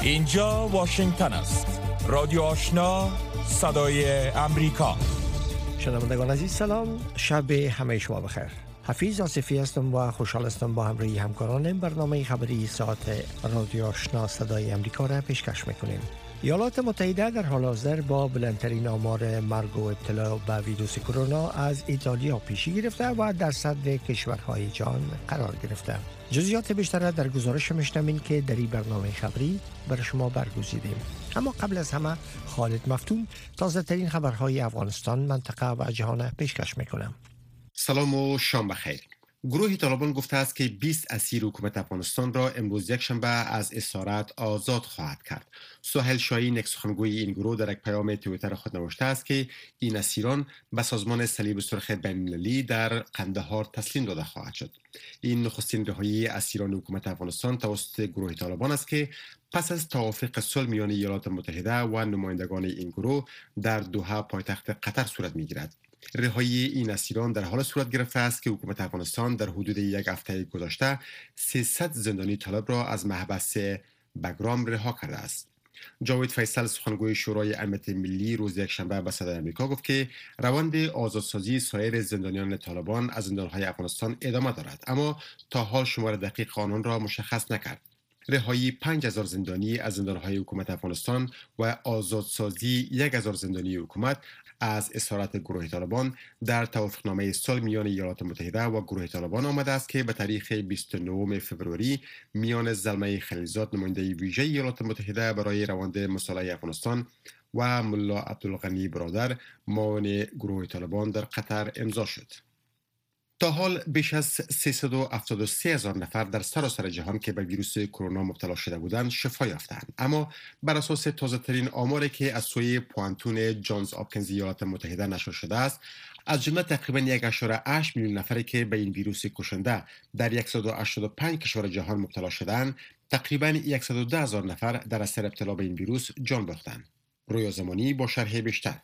اینجا واشنگتن است. رادیو آشنا، صدای امریکا. شنوندگان عزیز سلام، شب همه شما بخیر. حفیظ آصفی هستم و خوشحال هستم با همراهی همکارانم برنامه خبری ساعت رادیو آشنا صدای امریکا را پیشکش میکنیم. ایالات متحده در حال حاضر با بلندترین آمار مرگ و ابتلا به ویروس کرونا از ایتالیا پیشی گرفته و در صدر کشورهای جهان قرار گرفته. جزئیات بیشتر در گزارش میشنوین که در این برنامه خبری برای شما برگزیدیم. اما قبل از همه خالد مفتون تازه ترین خبرهای افغانستان، منطقه و جهان پیشکش میکنم. سلام و شام بخیر. گروه طالبان گفته است که 20 اسیر حکومت افغانستان را امروز یکشنبه از اسارت آزاد خواهد کرد. سهیل شاهین، یک سخنگوی این گروه، در یک پیام توییتر خود نوشته است که این اسیران به سازمان صلیب سرخ بین‌المللی در قندهار تسلیم داده خواهد شد. این نخستین رهایی اسیران حکومت افغانستان توسط گروه طالبان است که پس از توافق صلح میان ایالات متحده و نمایندگان این گروه در دوحه پایتخت قطر صورت می‌گیرد. رهایی این اسیران در حال صورت گرفته است که حکومت افغانستان در حدود یک هفته گذشته 300 زندانی طالب را از محبس بگرام رها کرده است. جاوید فیصل، سخنگوی شورای امنیت ملی، روز یکشنبه به صدای آمریکا گفت که روند آزادسازی سایر زندانیان طالبان از زندانهای افغانستان ادامه دارد، اما تا حال شمار دقیق آنان را مشخص نکرد. رهایی 5000 زندانی از زندانهای حکومت افغانستان و آزادسازی 1000 زندانی حکومت از اسارت گروه طالبان در توافقنامه صلح میان ایالات متحده و گروه طالبان آمده است که به تاریخ 29 فوریه میان زلمه خلیلزاد، نماینده ویژه ایالات متحده برای روند مصالحه افغانستان، و ملا عبدالغنی برادر، معاون گروه طالبان، در قطر امضا شد. تا حال بیش از 373,000 نفر در سراسر جهان که به ویروس کرونا مبتلا شده بودند شفا یافتند، اما بر اساس تازه‌ترین آماری که از سوی پوانتون جانز آپکینز ایالات متحده نشر شده است، از جمله تقریباً 1.8 میلیون نفری که به این ویروس کشنده در 185 کشور جهان مبتلا شدند، تقریباً 110,000 نفر در اثر ابتلا به این ویروس جان باختند. رویا زمانی با شرح بیشتر.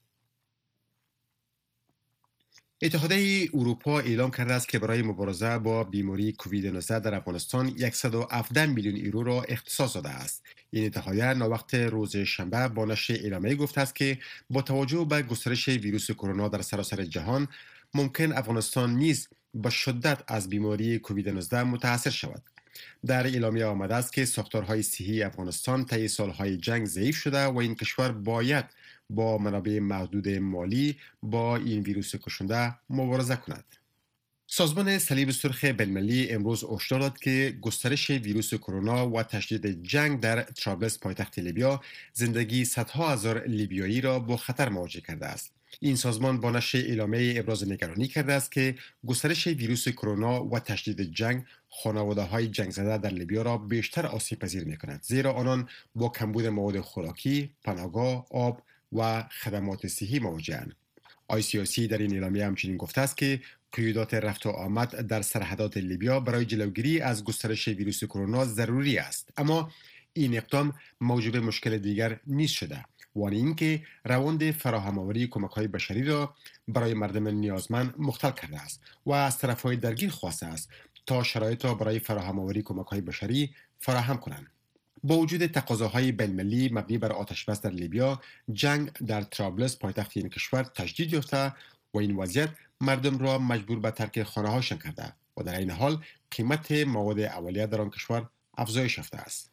اتحادیه اروپا اعلام کرده است که برای مبارزه با بیماری کووید 19 در افغانستان 117 میلیون یورو را اختصاص داده است. این اتحادیه ناوقت روز شنبه با نشر اعلامیه گفته است که با توجه به گسترش ویروس کرونا در سراسر جهان، ممکن افغانستان نیز به شدت از بیماری کووید 19 متاثر شود. در اعلامیه آمده است که ساختارهای صحی افغانستان طی سالهای جنگ ضعیف شده و این کشور باید با منابع محدود مالی با این ویروس کشنده مبارزه کند. سازمان صلیب سرخ بین‌المللی امروز هشدار داد که گسترش ویروس کرونا و تشدید جنگ در طرابلس پایتخت لیبیا زندگی صدها هزار لیبیایی را با خطر مواجه کرده است. این سازمان با نشر اعلامیه ابراز نگرانی کرده است که گسترش ویروس کرونا و تشدید جنگ خانواده‌های جنگ زده در لیبیا را بیشتر آسیب پذیر می‌کند، زیرا آنان با کمبود مواد خوراکی، پناهگاه، آب و خدمات صحی مواجه‌اند. ICRC در این اعلامیه همچنین گفته است که قیودات رفت و آمد در سرحدات لیبیا برای جلوگیری از گسترش ویروس کرونا ضروری است، اما این اقدام موجب مشکل دیگر نیز شده، و آن اینکه روند فراهم‌آوری کمک‌های بشری را برای مردم نیازمند مختل کرده است و از طرف‌های درگیر خواسته است تا شرایط را برای فراهم‌آوری کمک‌های بشری فراهم کنند. با وجود تقاضاهای بین‌المللی مبنی بر آتش‌بس در لیبیا، جنگ در طرابلس پایتخت این کشور تجدید یافته و این وضعیت مردم را مجبور به ترک خانه‌هاشان کرده و در این حال قیمت مواد اولیه در آن کشور افزایش یافته است.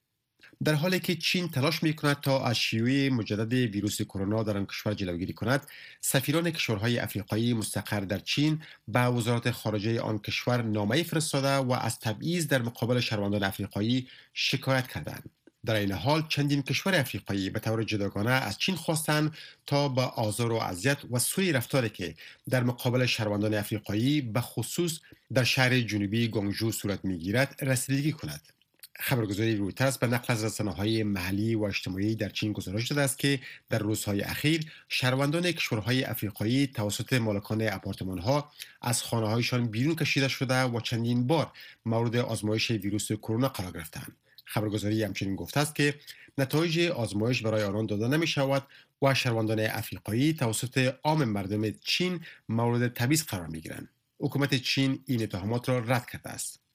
در حالی که چین تلاش می‌کند تا از شیوع مجدد ویروس کرونا در آن کشور جلوگیری کند، سفیران کشورهای افریقایی مستقر در چین به وزارت خارجه آن کشور نامه‌ای فرستاده و از تبعیض در مقابل شهروندان افریقایی شکایت کردند. در این حال چندین کشور افریقایی به طور جداگانه از چین خواستند تا با آزار و اذیت و سوء رفتاری که در مقابل شهروندان افریقایی به خصوص در شهر جنوبی گونگژو صورت می‌گیرد رسیدگی کند. خبرگزاری رویترز به نقل از رسانه‌های محلی و اجتماعی در چین گزارش داده است که در روزهای اخیر شهروندان کشورهای افریقایی توسط مالکان آپارتمان‌ها از خانه‌هایشان بیرون کشیده شده و چندین بار مورد آزمایش ویروس کرونا قرار گرفتند. خبرگزاری همچنین گفته است که نتایج آزمایش برای آنان داده نمی‌شود و شهروندان افریقایی توسط عام مردم چین مورد تبعیض قرار می‌گیرند. حکومت چین این اتهامات را رد کرده است.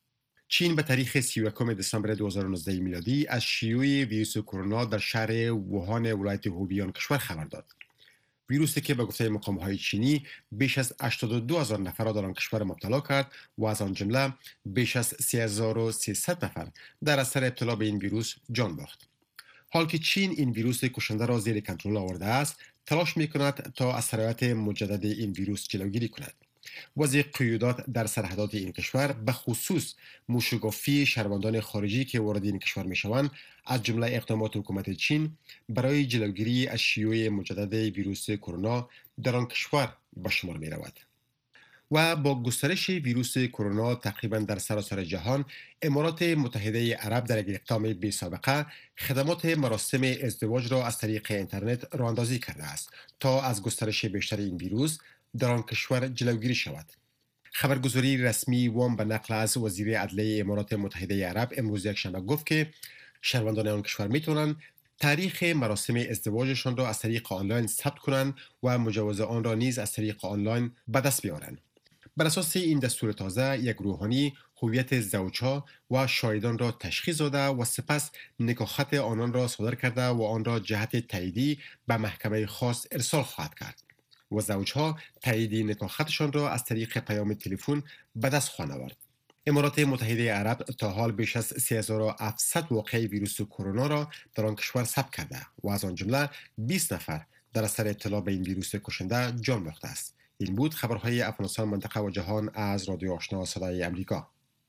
چین به تاریخ 31 دسامبر 2019 میلادی از شیوع ویروس کرونا در شهر ووهان ولایت هوبی کشور خبر داد. ویروسی که به گفته مقام‌های چینی بیش از 82,000 نفر را در آن کشور مبتلا کرد و از آن جمله بیش از 3300 نفر در اثر ابتلا به این ویروس جان باخت. حال که چین این ویروس کشنده را زیر کنترل آورده است، تلاش می‌کند تا از سرایت مجدد این ویروس جلوگیری کند. وضع قیودات در سرحدات این کشور به خصوص موشگافی شهروندان خارجی که وارد این کشور میشوند از جمله اقدامات حکومت چین برای جلوگیری از شیوع مجدد ویروس کرونا در آن کشور به شمار می رود. و با گسترش ویروس کرونا تقریبا در سراسر جهان، امارات متحده عرب در یک اقدام بی سابقه خدمات مراسم ازدواج را از طریق اینترنت راه اندازی کرده است تا از گسترش بیشتر این ویروس در آن کشور جلوگیری شود. خبرگزاری رسمی وام به نقل از وزیر عدلیه امارات متحده عرب امروز یکشنبه گفت که شهروندان آن کشور میتونند تاریخ مراسم ازدواجشان را از طریق آنلاین ثبت کنند و مجوز آن را نیز از طریق آنلاین به دست بیاورند. بر اساس این دستور تازه، یک روحانی هویت زوجها و شاهدان را تشخیص داده و سپس نکاحخط آنان را صادر کرده و آن را جهت تاییدی به محکمه خاص ارسال خواهد کرد و زوجها تایید نکاحخطشان را از طریق پیام تلفن به دست خواهند آورد. امارات متحده عرب تا حال بیش از 3700 واقعه ویروس کرونا را در آن کشور ثبت کرده و از آن جمله 20 نفر در اثر ابتلا به این ویروس کشنده جان باخته است. این بود خبرهای افغانستان، منطقه و جهان از رادیو آشنا صدای امریکا.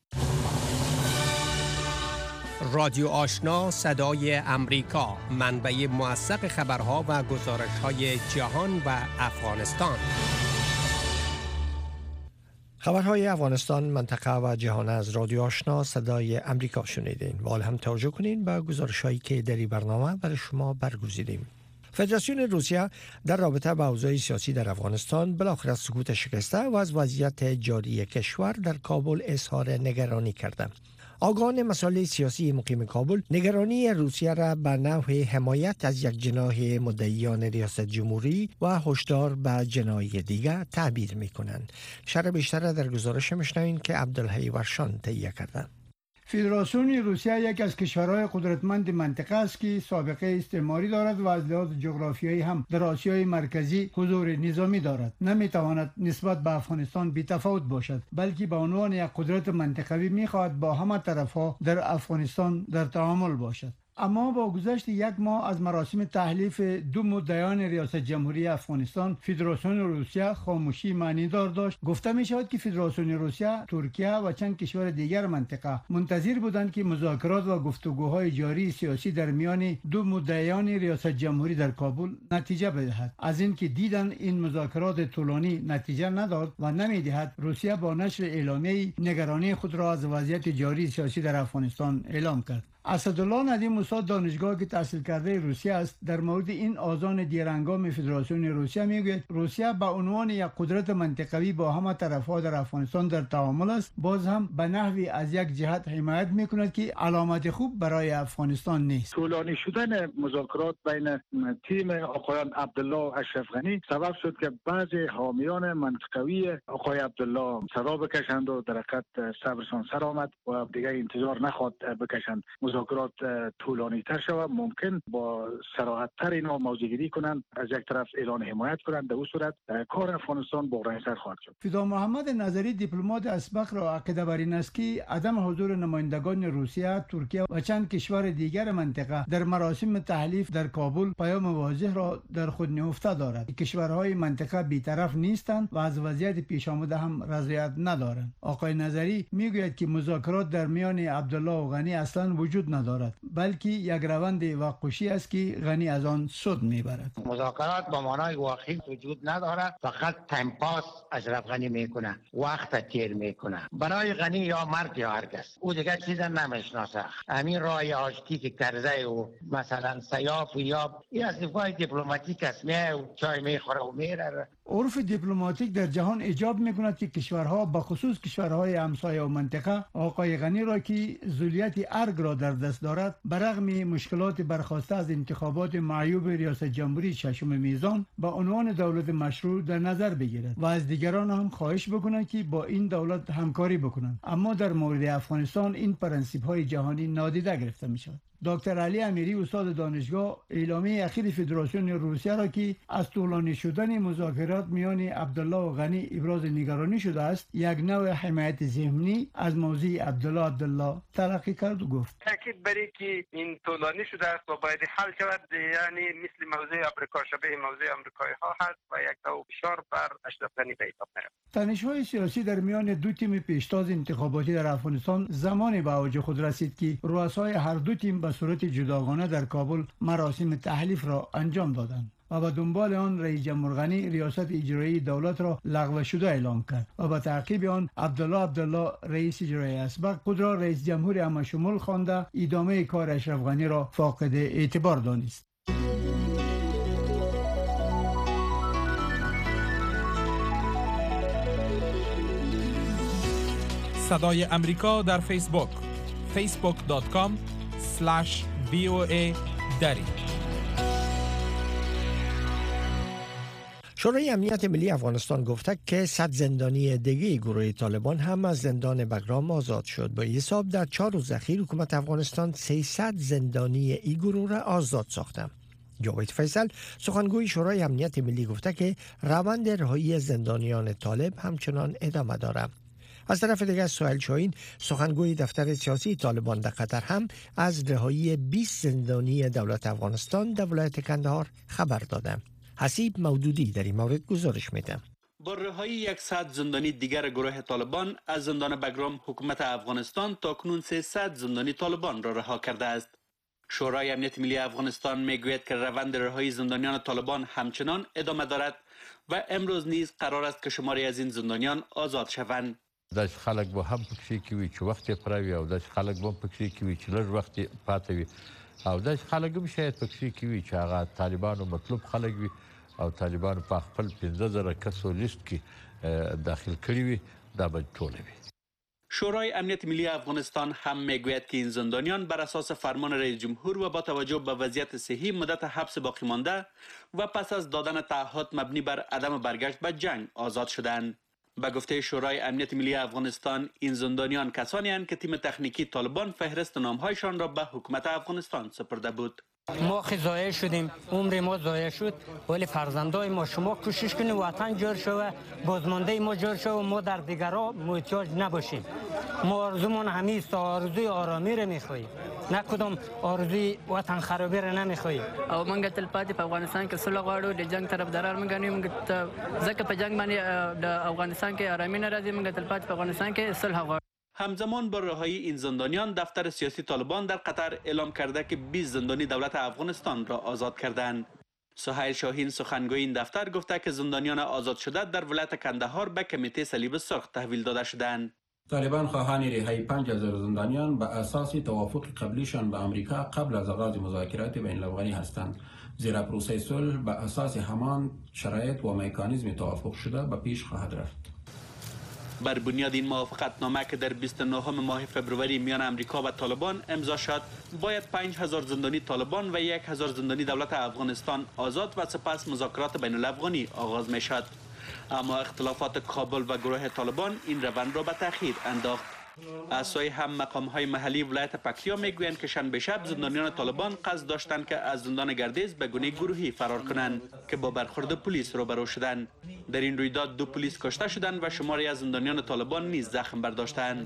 رادیو آشنا صدای امریکا، منبع موثق خبرها و گزارش‌های جهان و افغانستان. خبرهای افغانستان، منطقه و جهان از رادیو آشنا صدای امریکا شنیدین. و حال هم توجه کنین به گزارش‌هایی که در این برنامه برای شما برگزیدیم. فدراسیون روسیه در رابطه با اوضاع سیاسی در افغانستان بالاخره سکوت شکسته و از وضعیت جاری کشور در کابل اظهار نگرانی کرده. آگاهان مسائل سیاسی مقیم کابل نگرانی روسیه را به نحو حمایت از یک جناح مدعیان ریاست جمهوری و هشدار به جناح دیگر تعبیر می‌کنند. شرح بیشتر در گزارش می‌شنوین که عبدالحی ورشان تهیه کرده. فدراسیون روسیه یک از کشورهای قدرتمند منطقه است که سابقه استعماری دارد و از لحاظ جغرافیایی هم در آسیای مرکزی حضور نظامی دارد. نمیتواند نسبت به افغانستان بی‌تفاوت باشد، بلکه به عنوان یک قدرت منطقوی میخواهد با همه طرفها در افغانستان در تعامل باشد. اما با گذشت یک ماه از مراسم تحلیف دو مدعیان ریاست جمهوری افغانستان، فدراسیون روسیه خاموشی معنیدار داشت. گفته می شود که فدراسیون روسیه، ترکیه و چند کشور دیگر منطقه منتظر بودند که مذاکرات و گفتگوهای جاری سیاسی در میان دو مدعیان ریاست جمهوری در کابل نتیجه بدهد. از اینکه دیدن این مذاکرات طولانی نتیجه نداد و نمیدهد، روسیه با نشر اعلامیه نگرانی خود را از وضعیت جاری سیاسی در افغانستان اعلام کرد. اسدالله ندیم استاد دانشگاه که تحصیل کرده روسیه است، در مورد این آذان دیرهنگام فدراسیون روسیه میگوید روسیه به عنوان یک قدرت منطقوی با همه طرفها در افغانستان در تعامل است، باز هم به نحوی از یک جهت حمایت میکند که علامت خوب برای افغانستان نیست. طولانی شدن مذاکرات بین تیم آقایان عبدالله و اشرف غنی سبب شد که بعضی حامیان منطقوی آقای عبدالله صدا بکشند و در حقیقت صبرشان سر آمد و دیگه انتظار نخواد بکشند. مذاکرات طولانی تر شود، ممکن با صراحت تر اینا موضوعگیری کنند، از یک طرف اعلان حمایت کنند، در اون صورت کار افغانستان بحرانی تر خواهد شد. فدا محمد نظری دیپلمات اسبق را عقیده بر این است که عدم حضور نمایندگان روسیه، ترکیه و چند کشور دیگر منطقه در مراسم تحلیف در کابل پیام واضح را در خود نهفته دارد. کشورهای منطقه بی‌طرف نیستند و از وضعیت پیش آمده هم رضایت ندارند. آقای نظری میگوید که مذاکرات در میان عبدالله و غنی اصلا وجود ندارد، بلکه یک روند وقوشی است که غنی از آن سود میبرد. مذاکرات با معنای واقعی وجود ندارد، فقط تایم پاس اشرف غنی میکنه، وقت تیر میکنه. برای غنی یا مرگ یا هرگز، او دیگه چیزا نمیشناسه. همین راه آشتی که کرده و مثلا سیاف و یاب این از نفای دیپلماتیک است، میه و چای میخوره و میره. عرف دیپلماتیک در جهان ایجاب می‌کند که کشورها به خصوص کشورهای همسایه و منطقه آقای غنی را که ذریت ارگ را در دست دارد برغم مشکلات برخاسته از انتخابات معیوب ریاست جمهوری ششم میزان به عنوان دولت مشروع در نظر بگیرد و از دیگران هم خواهش بکنند که با این دولت همکاری بکنند. اما در مورد افغانستان این پرنسیپ‌های جهانی نادیده گرفته می‌شود. دکتر علی امیری استاد دانشگاه اعلامیه اخیر فدراسیون روسیه را که از طولانی شدن مذاکرات میان عبدالله و غنی ابراز نگرانی شده است یک نوع حمایت ذهنی از موضوع عبدالله تلقی کرد و گفت تاکید بر که این طولانی شده است و باید حل شود، یعنی مثل موضوع آمریکا شبیه موضوع آمریکایی ها هست و یک نوع فشار بر اشرف غنی به حساب میاد. تنش‌های سیاسی در میان دو تیم پیشتاز انتخاباتی در افغانستان زمانی به اوج خود رسید که رؤسای هر دو تیم به صورت جداگانه در کابل مراسم تحلیف را انجام دادند و به دنبال آن رئیس جمهور غنی ریاست اجرایی دولت را لغو شده اعلام کرد و به تعقیب آن عبدالله رئیس اجرایی اسبق خود را رئیس جمهور همشمول خوانده ادامه کار اشرف غنی را فاقد اعتبار دانست. صدای امریکا در فیسبوک facebook.com/VOA دری. شورای امنیت ملی افغانستان گفته که 100 زندانی دیگه گروه طالبان هم از زندان بگرام آزاد شد. با حساب در 4 روز اخیر حکومت افغانستان 300 زندانی این گروه را آزاد ساخته. جاوید فیصل سخنگوی شورای امنیت ملی گفته که روند رهایی زندانیان طالب همچنان ادامه دارد. از طرف دیگر سهیل شاهین سخنگوی دفتر سیاسی طالبان در قطر هم از رهایی 20 زندانی دولت افغانستان در ولایت کندهار خبر داده. حسیب مودودی در این مورد گزارش میده. با رهایی 100 زندانی دیگر گروه طالبان از زندان بگرام حکومت افغانستان تاکنون 300 زندانی طالبان را رها کرده است. شورای امنیت ملی افغانستان میگوید که روند رهایی زندانیان طالبان همچنان ادامه دارد و امروز نیز قرار است که شماری از این زندانیان آزاد شوند. داش خلک به هم پکې کی وی چې وخت پراوی او داش خلک به پکې کی وی چې لږ وخت پاتې وي او داش خلک هم شاید پکې کی وی چې هغه طالبانو مطلوب خلک وي او طالبانو په خپل 15000 کسو لیست کې داخل کړی وي دا به ټول وي. شورای امنیت ملی افغانستان هم میگوید که این زندانیان بر اساس فرمان رئیس جمهور و با توجه به وضعیت صحی مدت حبس باقی مانده و پس از دادن تعهد مبنی بر عدم برگشت به جنگ آزاد شدند. به گفته شورای امنیت ملی افغانستان این زندانیان کسانی هستند که تیم تکنیکی طالبان فهرست نامهایشان را به حکومت افغانستان سپرده بود. ما ضایع شدیم، عمر ما ضایع شد، ولی فرزندای ما شما کوشش کنید وطن جور شوه، بازمانده ما جور شوه، ما در دیگرها محتاج نباشیم. ما آرزومون همیست، آرزوی آرامی را میخواهیم، نه کدام آرزوی وطن خرابی را نمیخواهیم. او منګ تل پاتې په افغانستان کې صلح غواړو، د جنگ طرفداران منګ نه موږ ځکه په جنگ باندې د افغانستان کې آرامي نه راځي، منګ تل پاتې په افغانستان کې صلح غواړو. همزمان با رهایی این زندانیان دفتر سیاسی طالبان در قطر اعلام کرده که 20 زندانی دولت افغانستان را آزاد کردند. سهیل شاهین سخنگوی این دفتر گفته که زندانیان آزاد شده در ولایت کندهار به کمیته صلیب سرخ تحویل داده شدند. طالبان خواهان رهایی 5000 زندانیان به اساس توافق قبلیشان به آمریکا قبل از آغاز مذاکرات بین الافغانی هستند، زیرا پروسه صلح به اساس همان شرایط و مکانیزم توافق شده به پیش خواهد رفت. بر بنیاد این موافقتنامه که در 29 ماه فبروری میان امریکا و طالبان امضا شد، باید 5000 زندانی طالبان و 1000 زندانی دولت افغانستان آزاد و سپس مذاکرات بین الافغانی آغاز می شد. اما اختلافات کابل و گروه طالبان این روند را به تأخیر انداخت. از سوی هم مقام‌های محلی ولایت پکتیا میگویند که شنبه شب زندانیان طالبان قصد داشتند که از زندان گردیز به گونه گروهی فرار کنند که با برخورد پلیس روبرو شدند. در این رویداد 2 پلیس کشته شدند و شماری از زندانیان طالبان نیز زخم برداشتند.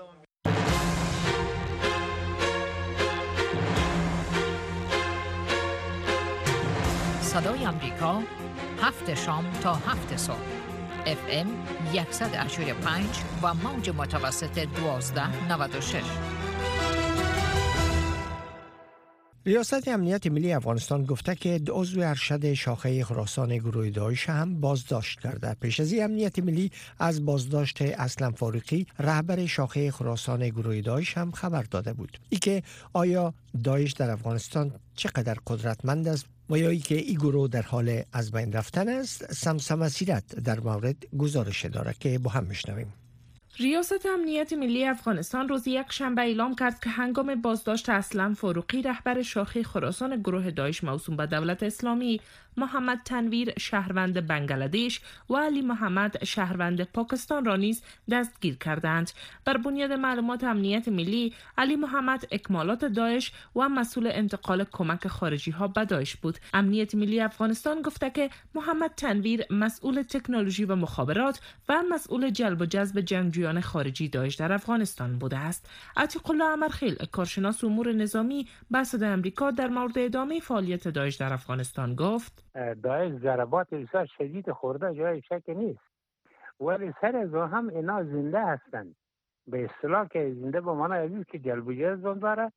صدای آمریکا 7 شام تا 7 صبح FM 100.5 و موج متوسط 1296. ریاست امنیت ملی افغانستان گفته که عضو ارشد شاخه خراسان گروه داعش هم بازداشت کرده. پیش از این امنیت ملی از بازداشت اسلم فاروقی رهبر شاخه خراسان گروه داعش هم خبر داده بود. ای که آیا داعش در افغانستان چقدر قدرتمند است و یا ای که این گروه در حال از بین رفتن است، سمسم سیرت در مورد گزارش داره که با هم میشنویم. ریاست امنیت ملی افغانستان روز یک شنبه اعلام کرد که هنگام بازداشت اسلم فاروقی رهبر شاخه خراسان گروه داعش موسوم به دولت اسلامی، محمد تنویر شهروند بنگلادش و علی محمد شهروند پاکستان را نیز دستگیر کردند. بر بنیاد معلومات امنیت ملی، علی محمد اکمالات داعش و مسئول انتقال کمک خارجی ها به داعش بود. امنیت ملی افغانستان گفته که محمد تنویر مسئول تکنولوژی و مخابرات و مسئول جلب و جذب جنگجویان خارجی داعش در افغانستان بوده است. عتیق الله امرخیل، کارشناس امور نظامی به صدای آمریکا، در مورد ادامه فعالیت داعش در افغانستان گفت: داعش ضربات بسیار شدید خورده، جای شک نیست، ولی سر از هم اینا زنده هستند. به اصطلاح که زنده به معنی که جلب و جذب داره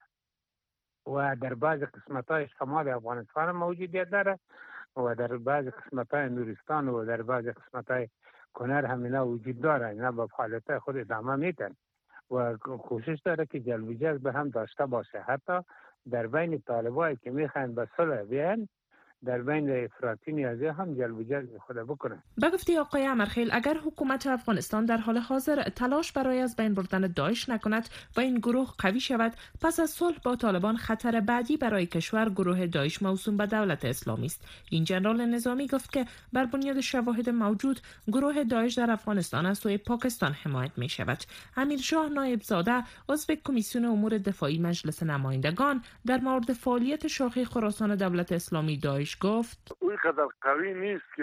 و در بعض قسمت‌های شمال افغانستان موجودیت داره و در بعض قسمت‌های نورستان و در بعض قسمت‌های کنر هم اینا وجود داره. اینا با فعالیت خود ادامه میدن و کوشش داره که جلب و جذب هم داشته باشه. حتی در بین طالبایی که میخوان به صلح بیان، در بین افراطی نیازی هم جلب و جذب خود بکنن. به گفته آقای امرخیل، اگر حکومت افغانستان در حال حاضر تلاش برای از بین بردن داعش نکند و این گروه قوی شود، پس از صلح با طالبان خطر بعدی برای کشور گروه داعش موسوم به دولت اسلامی است. این جنرال نظامی گفت که بر بنیاد شواهد موجود گروه داعش در افغانستان از سوی پاکستان حمایت می شود. امیرشاه نایب زاده، عضو کمیسیون امور دفاعی مجلس نمایندگان، در مورد فعالیت شاخه خراسان دولت اسلامی داعش گفت: اون قدر قوی نیست که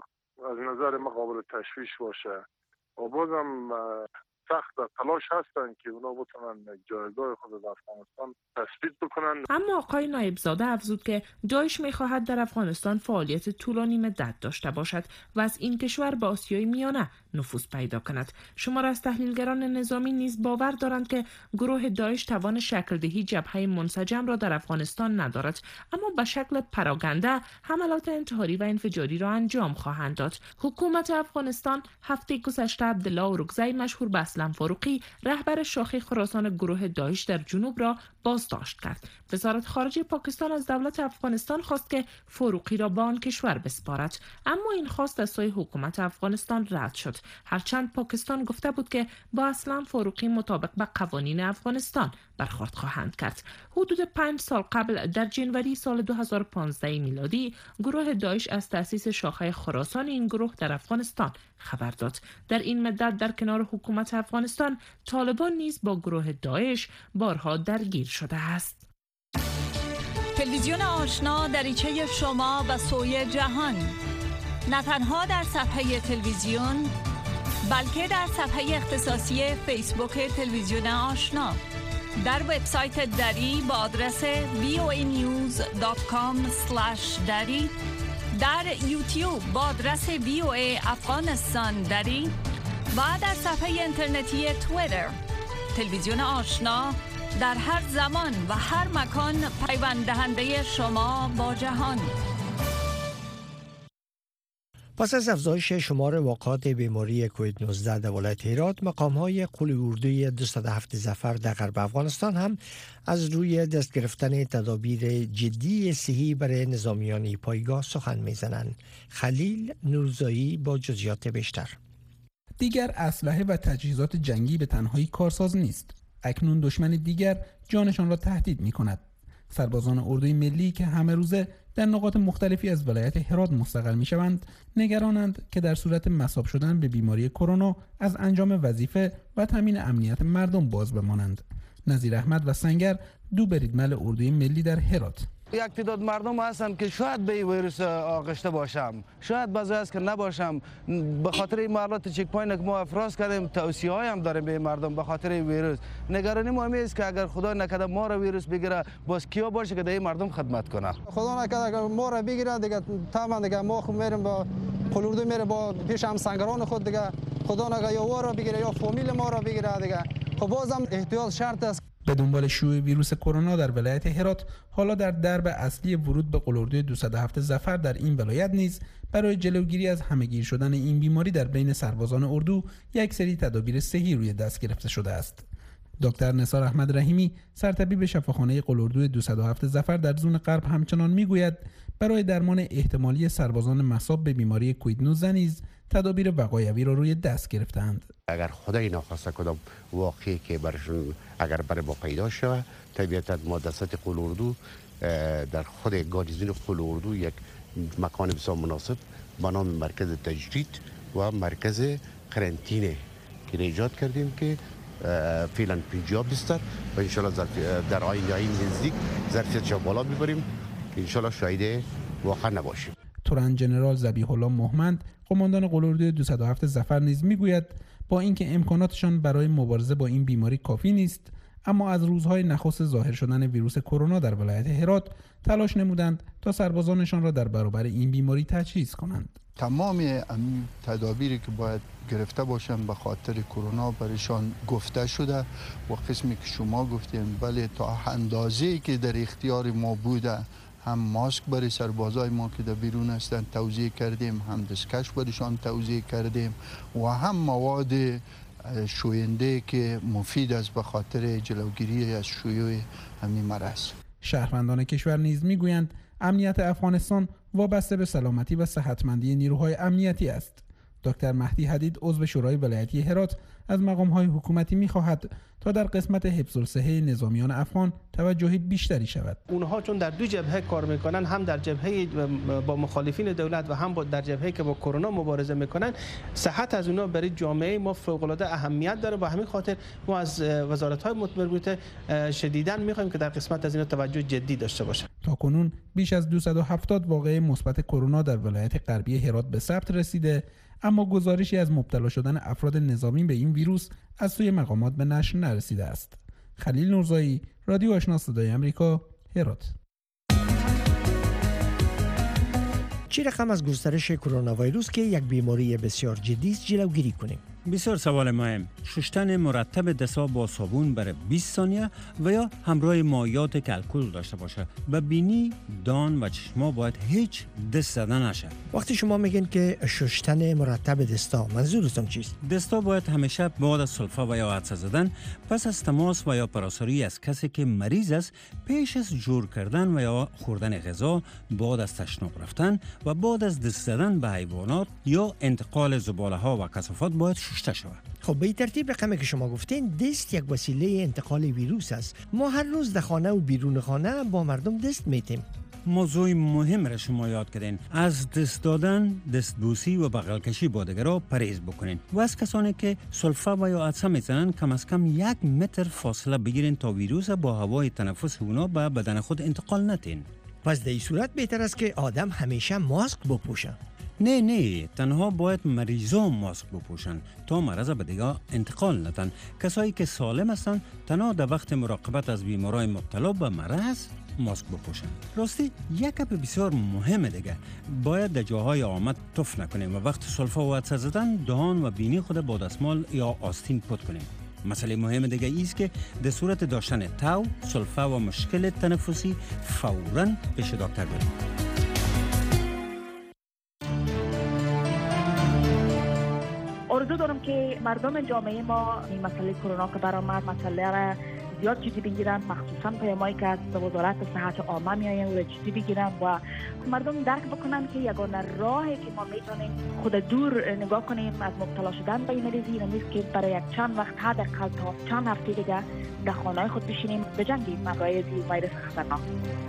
از نظر ما قابل تشویش باشه و بازم سخت تلاش هستن که اونا بتونن جایگاه خود در افغانستان تثبیت بکنن. اما آقای نایب زاده افزود که داعش می‌خواهد در افغانستان فعالیت طولانی مدت داشته باشد و از این کشور به آسیای میانه نفوذ پیدا کند. شمار از تحلیلگران نظامی نیز باور دارند که گروه داعش توان شکل دهی جبهه منسجم را در افغانستان ندارد، اما به شکل پراگنده حملات انتحاری و انفجاری را انجام خواهند داد. حکومت افغانستان هفته گذشته عبدالله اورکزی مشهور به اسلم فاروقی، رهبر شاخه خراسان گروه داعش در جنوب را بازداشت کرد. وزارت خارجه پاکستان از دولت افغانستان خواست که فاروقی را به آن کشور بسپارد، اما این خواست از سوی حکومت افغانستان رد شد. هرچند پاکستان گفته بود که با اسلم فاروقی مطابق به قوانین افغانستان برخورد خواهند کرد. حدود 5 سال قبل در جنوری سال 2015 میلادی گروه داعش از تأسیس شاخه خراسان این گروه در افغانستان خبر داد. در این مدت در کنار حکومت افغانستان، طالبان نیز با گروه داعش بارها درگیر شده است. تلویزیون آشنا دریچه شما به سوی جهان، نه تنها در صفحه تلویزیون بلکه در صفحه اختصاصی فیسبوک تلویزیون آشنا، در وبسایت دری با آدرس voanews.com/dari، در یوتیوب با آدرس VOA افغانستان دری و در صفحه اینترنتی توییتر. تلویزیون آشنا در هر زمان و هر مکان پیوند دهنده شما با جهان. پس از افزایش شمار واقعات بیماری کووید 19 در ولایت هرات، مقام‌های قول اردوی 207 ظفر در غرب افغانستان هم از روی دست گرفتن تدابیر جدی صحی برای نظامیان پایگاه سخن می‌زنند. خلیل نورزایی با جزئیات بیشتر. دیگر اسلحه و تجهیزات جنگی به تنهایی کارساز نیست. اکنون دشمن دیگر جانشان را تهدید می‌کند. سربازان اردوی ملی که همه روزه در نقاط مختلفی از ولایت هرات مستقر می‌شوند، نگرانند که در صورت مصاب شدن به بیماری کرونا از انجام وظیفه و تامین امنیت مردم باز بمانند. نظیر احمد و سنگر، دو بریدمل اردوی ملی در هرات: یک تعداد مردم هستن که شاید به این ویروس آغشته باشم، شاید بعضی است که نباشم. به خاطر این معلومات چک پوینت که ما افراز کردیم، توصیه‌ای هم داریم به مردم به خاطر این ویروس. نگرانی ما است که اگر خدا نکرده ما را ویروس بگیره، باز کیا باشه که در مردم خدمت کنه. خدا نکرده اگر ما را بگیره دیگه تمام دیگه ما خود میریم با قلوردو میره با پیش هم سنگران خود دیگه. خدا نکرده یا ما را بگیره یا فامیل ما را بگیره دیگه. خب بازم احتیاط شرط است. به دنبال شیوع ویروس کرونا در ولایت هرات، حالا در درب اصلی ورود به قلاردوی 207 ظفر در این ولایت نیز برای جلوگیری از همه‌گیر شدن این بیماری در بین سربازان اردو یک سری تدابیر صحی روی دست گرفته شده است. دکتر نثار احمد رحیمی، سرطبیب شفاخانه قلاردوی 207 ظفر در زون غرب همچنان میگوید برای درمان احتمالی سربازان مصاب به بیماری کووید 19 نیز تدابیر وقایوی را روی دست گرفتند. اگر خدای نخواسته کدام واقعی که برشون اگر برای ما پیدا شود، طبیعتا ما دستات قلاردو در خود گاریزین قلاردو یک مکان بسیار مناسب به نام مرکز تجدید و مرکز قرنطینه که ایجاد کردیم که فعلا 50 بستر و انشالله در آینده نزدیک ظرفیتش بالا میبریم که انشالله شاهد واقع نباشیم. تورن جنرال ذبیح الله مهمند، قماندان قلاردوی 207 ظفر نیز میگوید با اینکه امکاناتشان برای مبارزه با این بیماری کافی نیست، اما از روزهای نخست ظاهر شدن ویروس کرونا در ولایت هرات تلاش نمودند تا سربازانشان را در برابر این بیماری تجهیز کنند. تمام این تدابیری که باید گرفته باشن به خاطر کرونا برایشان گفته شده و قسمی که شما گفتیم، ولی تا اندازه‌ای که در اختیار ما بوده هم ماسک برای سربازای ما که در بیرون هستند توزیع کردیم، هم دستکش برایشان توزیع کردیم و هم مواد شوینده که مفید است به خاطر جلوگیری از شیوع همین مرض. شهروندان کشور نیز میگویند امنیت افغانستان وابسته به سلامتی و صحتمندی نیروهای امنیتی است. دکتر مهدی حدید، عضو شورای ولایتی هرات، از مقام‌های حکومتی می‌خواهد تا در قسمت حفظ الصحه نظامیان افغان توجه بیشتری شود. اونها چون در دو جبهه کار میکنن، هم در جبهه با مخالفین دولت و هم در جبهه که با کرونا مبارزه میکنن، صحت از اونها برای جامعه ما فوق‌العاده اهمیت داره. با همین خاطر ما از وزارت‌های مربوطه شدیداً می‌خوایم که در قسمت از اینا توجه جدی داشته باشه. تاکنون بیش از 270 واقعه مثبت کرونا در ولایت غربی هرات به ثبت رسیده، اما گزارشی از مبتلا شدن افراد نظامی به این ویروس از سوی مقامات به نشر نرسیده است. خلیل نورزایی، رادیو آشنا صدای آمریکا، هرات. چه رقم از گسترش کرونا ویروس که یک بیماری بسیار جدی است جلوگیری کنیم؟ بسیار سوال مهم. شستن مرتب دست‌ها با صابون برای 20 ثانیه و یا همراه مایعات که الکل داشته باشه. به بینی، دان و چشما باید هیچ دست زدن نشه. وقتی شما میگین که شستن مرتب دستا، منظورتون چیست؟ دستا باید همیشه بعد از سلفا و یا عدسه زدن، پس از تماس و یا پراساری از کسی که مریض است، پیش از جور کردن و یا خوردن غذا، بعد از تشناب رفتن و بعد از دست زدن به حیوانات یا انتقال زباله ها و کثافات باید شسته شود. خب به این ترتیب رقمی که شما گفتین، دست یک وسیله انتقال ویروس است. ما هر روز در خانه و بیرون خانه با مردم دست میتیم. موضوع مهم را شما یاد کردین. از دست دادن، دستبوسی و بغل کشی با دیگران پرهیز بکنین و از کسانی که سلفا و یا عدسه میزنن کم از کم 1 متر فاصله بگیرین تا ویروس با هوای تنفس اونا به بدن خود انتقال ندین. پس در این صورت بهتر است که آدم همیشه ماسک بپوشه. نه، تنها باید مریضان ماسک بپوشن تا مرض به دیگه انتقال ندن. کسایی که سالم هستن تنها در وقت مراقبت از بیمارای مبتلا به مرض ماسک بپوشن. راستی یک گپ بسیار مهم دیگه، باید در جاهای عامه تف نکنیم و وقت سلفا و عدسه زدن دهان و بینی خود با دستمال یا آستین پاک کنیم. مسئله مهم دیگه ایست که در صورت داشتن تاو، سلفا و مشکل تنفسی فوراً پیش دکتر بریم. آرزو دارم که مردم جامعه ما این مسئله کرونا که برآمد مسئله را زیاد جدی بگیرن، مخصوصا پیامایی که از وزارت صحت عامه میآیند و جدی بگیرن و مردم درک بکنن که یگانه راهی که ما میتونیم خود دور نگاه کنیم از مبتلا شدن به این مریضی نیست که برای یک چند وقت حداقل تا چند هفته دیگه در خانه‌های خود بشینیم بجنگیم مقابل ویروس خطرناک.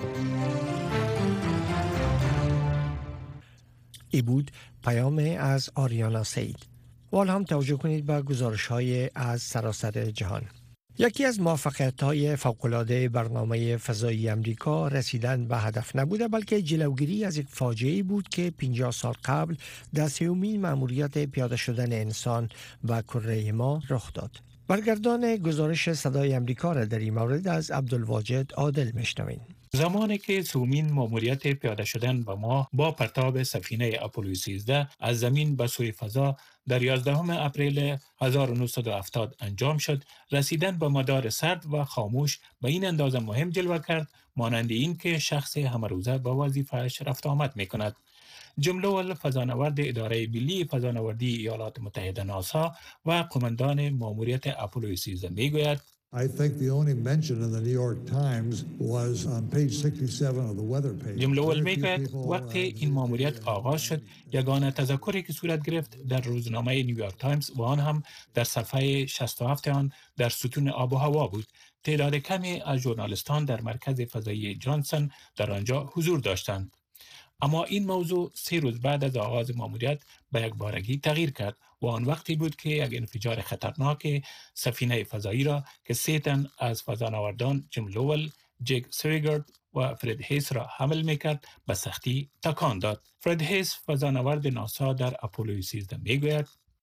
ای بود پیام از آریانا سید. و حالا هم توجه کنید به گزارش‌های از سراسر جهان. یکی از موفقیت‌های فوق‌العاده برنامه فضایی امریکا رسیدن به هدف نبوده، بلکه جلوگیری از یک فاجعه‌ای بود که 50 سال قبل در سومین مأموریت پیاده شدن انسان به کره ما رخ داد. برگردان گزارش صدای امریکا را در این مورد از عبدالواجد عادل میشنویم. زمانی که سومین ماموریت پیاده شدن به ماه با پرتاب سفینه اپولو 13 از زمین به سوی فضا در 11 اپریل 1970 انجام شد، رسیدن به مدار سرد و خاموش به این اندازه مهم جلوه کرد مانند این که شخص همه روزه به وظیفه‌اش رفت آمد می‌کند. جیم لوول، فضانورد اداره ملی فضانوردی ایالات متحده ناسا و قماندان ماموریت اپولو 13 میگوید جیم لوول میگوید وقتی این ماموریت آغاز شد یگانه تذکری که صورت گرفت در روزنامه نیویورک تایمز و آن هم در صفحه 67 آن در ستون آب و هوا بود. تعداد کمی از ژورنالیستان در مرکز فضایی جانسون در آنجا حضور داشتند. اما این موضوع 3 روز بعد از آغاز ماموریت به یک بارگی تغییر کرد و آن وقتی بود که یک انفجار خطرناک سفینه فضایی را که 3 تن از فضانوردان جیم لوول، جک سویگرد و فرد هیس را حمل میکرد به سختی تکان داد. فرد هیس، فضانورد ناسا در اپولو 13 میگوید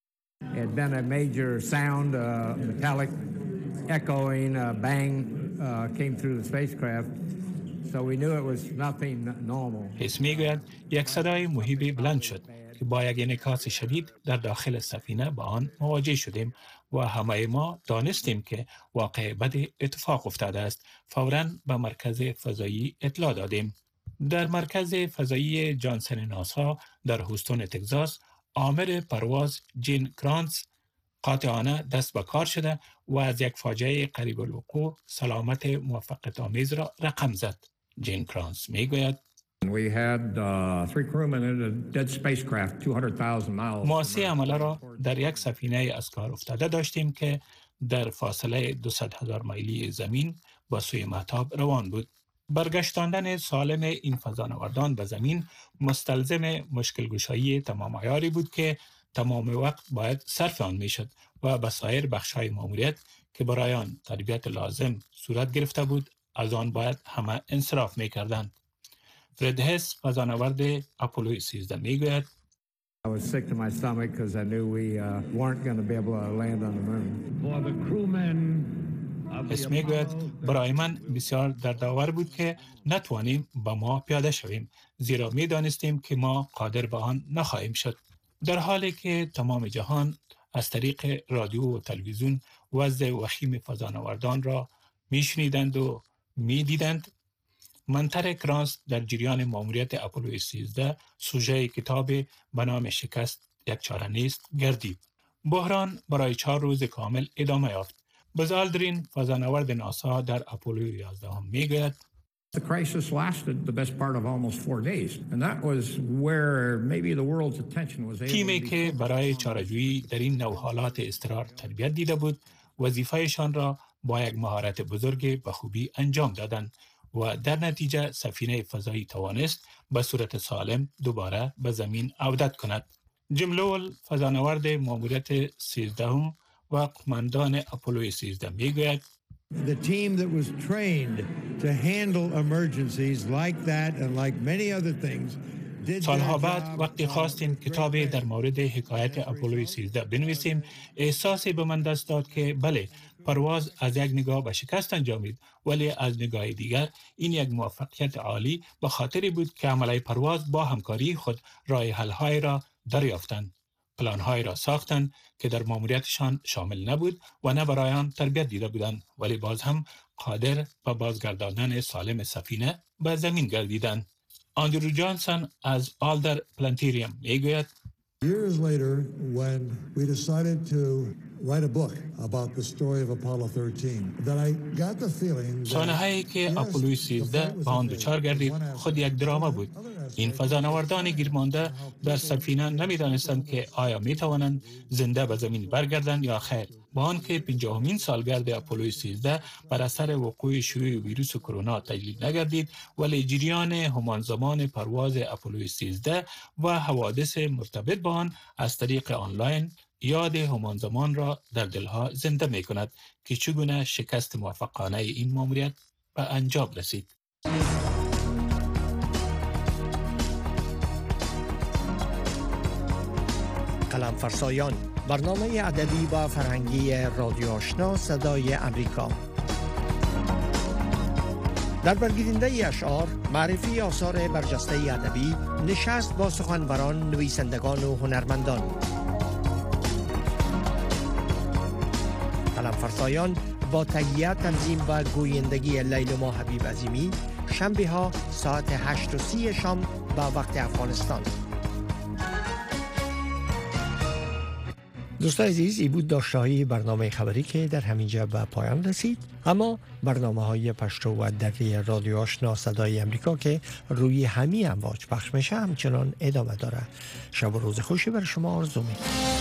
هیس میگوید یک صدای مهیب بلند شد که با یک انعکاس شدید در داخل سفینه با آن مواجه شدیم و همه ما دانستیم که واقع بد اتفاق افتاده است. فوراً به مرکز فضایی اطلاع دادیم. در مرکز فضایی جانسون ناسا در هوستون تگزاس، آمر پرواز جین کرانز قاطعانه دست به کار شده و از یک فاجعه قریب الوقوع سلامت موفقیت آمیز را رقم زد. جین کرانز میگوید ما 3 عمله را در یک سفینه از کار افتاده داشتیم که در فاصله 200,000 میلی زمین با سوی مهتاب روان بود. برگشتاندن سالم این فضانوردان به زمین مستلزم مشکل گشایی تمام عیاری بود که تمام وقت باید صرف آن می شد و به سایر بخش‌های ماموریت که برای آن تربیت لازم صورت گرفته بود از آن باید همه انصراف می کردند. فرد هیس، فضانورد اپولو 13 میگوید هیس میگوید برای من بسیار دردآور بود که نتوانیم به ماه پیاده شویم زیرا می دانستیم که ما قادر به آن نخواهیم شد. در حالی که تمام جهان از طریق رادیو و تلویزیون وضع وخیم فضانوردان را میشنیدند و میدیدند، منتر کرانز در جریان ماموریت اپولو 13 سوژه کتاب به نام شکست یک چاره نیست گردید. بحران برای 4 روز کامل ادامه یافت. باز آلدرین، فضانورد ناسا در اپولو 11 میگوید The crisis lasted the best part of almost 4 days, and that was where maybe the world's attention was able to تیمی که برای چاره‌جویی در این نوع حالات اضطرار تربیت دیده بود، وظیفه‌شان را با یک مهارت بزرگ به خوبی انجام دادند و در نتیجه سفینه فضایی توانست به صورت سالم دوباره به زمین عودت کند. جیم لوول، فضانورد ماموریت 13 و قماندان اپولو 13 میگوید The team that was trained to handle emergencies like that and like many other things سالها بعد وقتی خواستیم کتابی در مورد حکایت اپولو 13 بنویسیم، احساسی به من دست داد که بله، پرواز از یک نگاه به شکست انجامید، ولی از نگاه دیگر این یک موفقیت عالی به خاطری بود که عمله پرواز با همکاری خود راه حل‌های را دریافتند. پلان‌های را ساختند که در ماموریتشان شامل نبود و نه برای آن تربیت دیده بودند، ولی باز هم قادر به بازگرداندن سالم سفینه به زمین گردیدند. آندرو جانسون از آلدر پلانتیریم میگوید Years later, when we decided to write a book about the story of Apollo 13, that I got the feeling سانحه‌ای که اپولو 13 به آن دچار گردید خود یک دراما بود. این فضانوردان گیرمانده در سفینه نمی‌دانستند که آیا می‌توانند زنده به زمین برگردند یا خیر. با آنکه 50مین سالگرد اپولو 13 بر اثر وقوع شیوع ویروس کرونا تجلیل نگردید، ولی جریان همان زمان پرواز اپولو 13 و حوادث مرتبط با آن از طریق آنلاین یاد همان زمان را در دلها زنده می کند که چگونه شکست موفقانه این ماموریت به انجام رسید. قلم فرسایان، برنامه ادبی و فرهنگی رادیو آشنا صدای امریکا. در برگیرنده اشعار، معرفی آثار برجسته ادبی، نشست با سخنوران، نویسندگان و هنرمندان. قلم‌فرسایان با تهیه، تنظیم و گویندگی لیلما حبیب عظیمی، شنبه ها ساعت 8:30 شام به وقت افغانستان. دوستان عزیز، این بود داشته‌های برنامه خبری که در همینجا به پایان رسید. اما برنامه‌های پشتو و دری رادیو آشنا صدای امریکا که روی همین امواج پخش میشه همچنان ادامه داره. شب و روز خوشی بر شما آرزو می‌کنم.